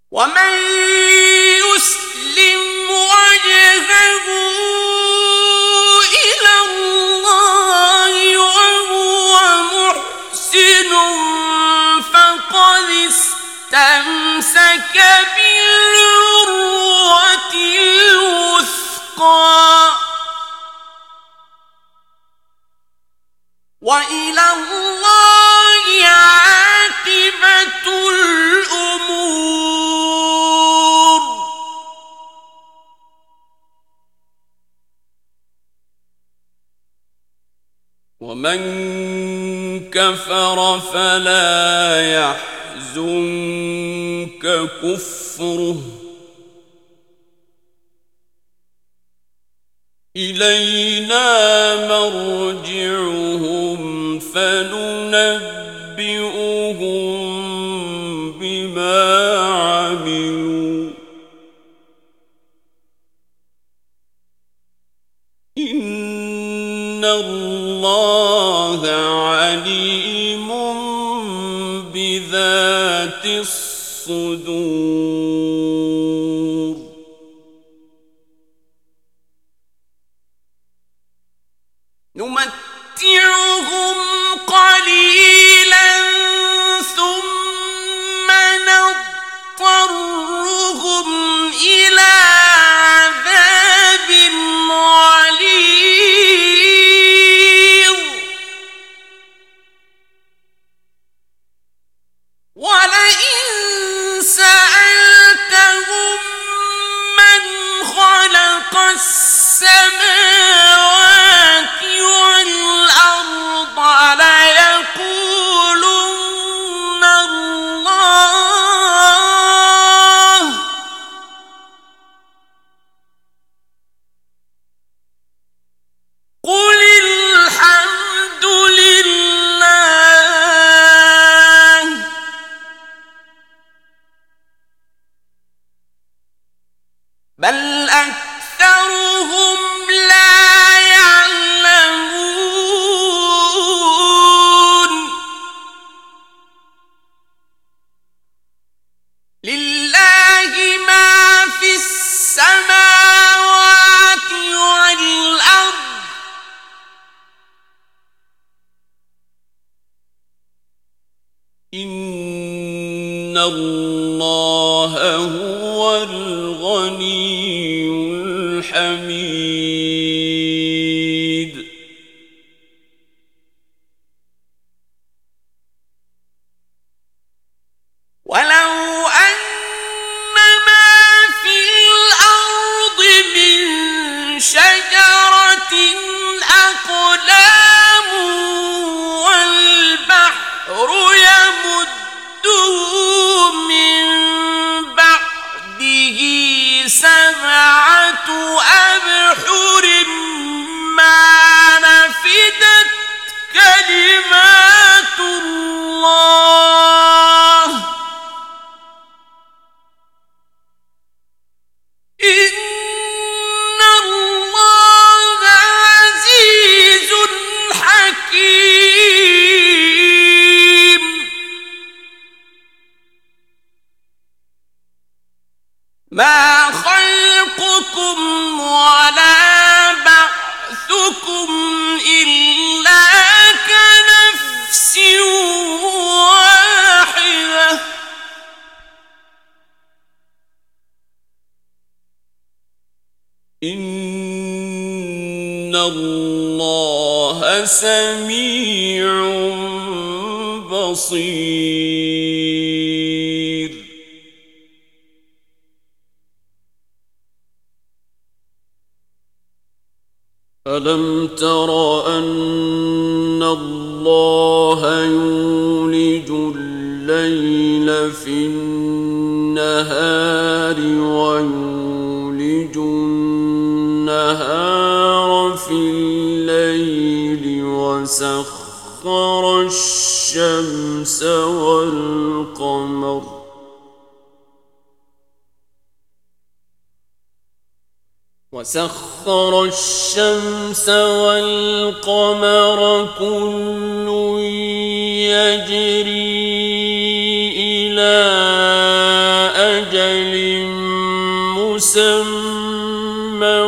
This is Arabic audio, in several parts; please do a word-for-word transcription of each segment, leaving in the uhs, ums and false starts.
ومن يسلم وجهه إلى الله وهو محسن فقد استمسك بالعروة الوثقى وإلى الله عاقبة الأمور. ومن كفر فلا يحزنك كفره إلينا مرجعهم فننبئهم بما عملوا إن الله عليم بذات الصدور. نمتعهم قليلا ثم نضطرهم إلى عذاب غليظ ولئن سألتهم من خلق السماوات والأرض ليقولن الله قل الحمد لله بل أكثرهم لا يعلمون. لله ما في السماوات والأرض إن الله هو الغني الحميد. ولو أن ما في الأرض من شجرة أقلام والبحر يمده من بعده سبعة أبحر ما نفدت كلمات الله إن الله عزيز حكيم. ما خلقكم ولا بعثكم إلا كنفس واحدة إن الله سميع بصير. ألم تر أن الله يولج الليل في النهار ويولج النهار في الليل وسخر الشمس والقمر وسخر الشمس والقمر كل يجري إلى أجل مسمى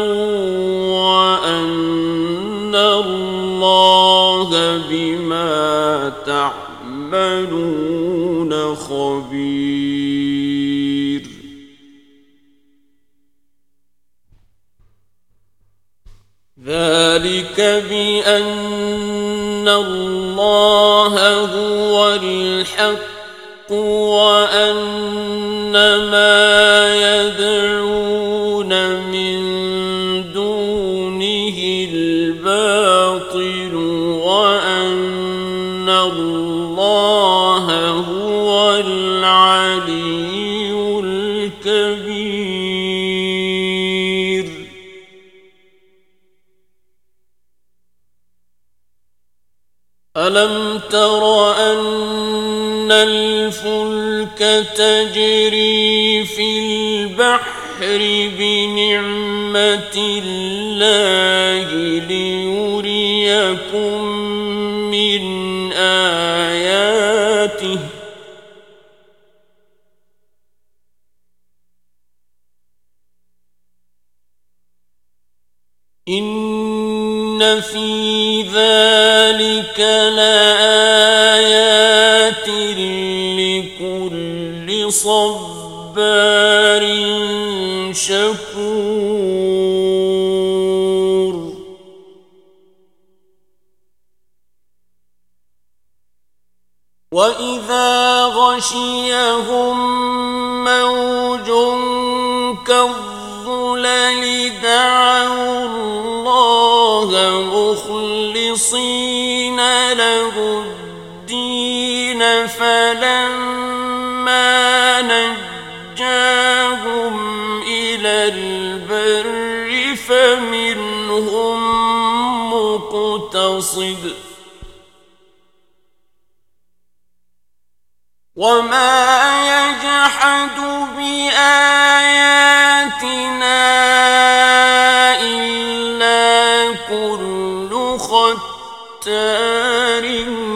وأن الله بما تعملون خبير. ذلك بأن الله هو الحق وأن ما يدعون من دونه الباطل وأن الله هو العلي الكبير. ألم تر أن الفلك تجري في البحر بنعمة الله ليريكم من آياته إن في ذلك لآيات لكل صبار شكور. وإذا غشيهم موج كالظلل دعوا الله مخلصين له الدين فلما نجاهم إلى البر فمنهم مقتصد وما يجحد بآياتنا إلا كل ختار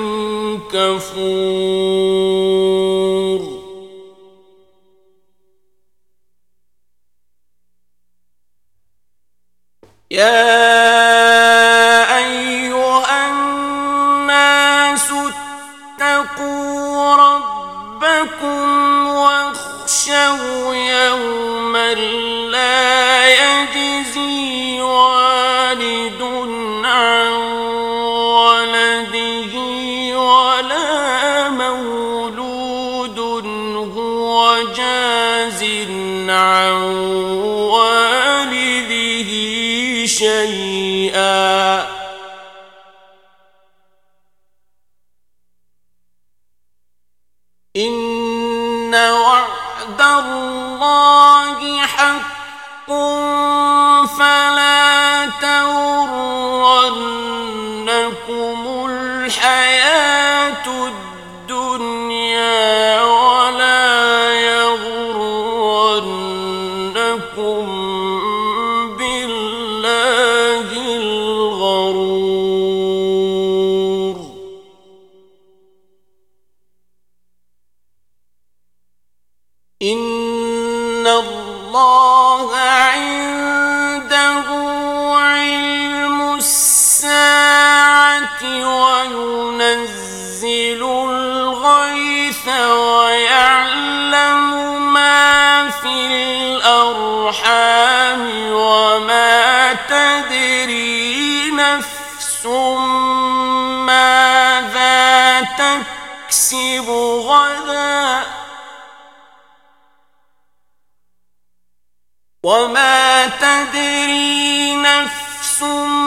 كفور. يا أيها الناس اتقوا ربكم واخشوا يوما لا يجزي والد عن ولده ولا مولود هو جاز عن والده شيئا إن وعد الله حق فلا تغرنكم الحياة الدنيا ولا يغرنكم بالله الغرور. إن الله عنده علم الساعة وينزل الغيث ويعلم ما في الأرحام وما تدري نفس ماذا تكسب غدا وما تدري نفس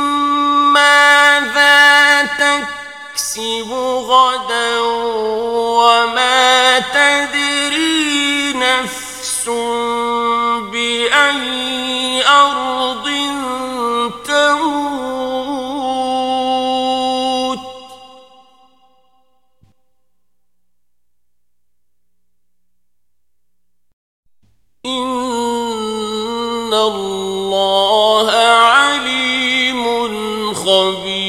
ماذا تكسب غدا وما تدري نفس بأي أرض تموت. إن الله عليم خبير.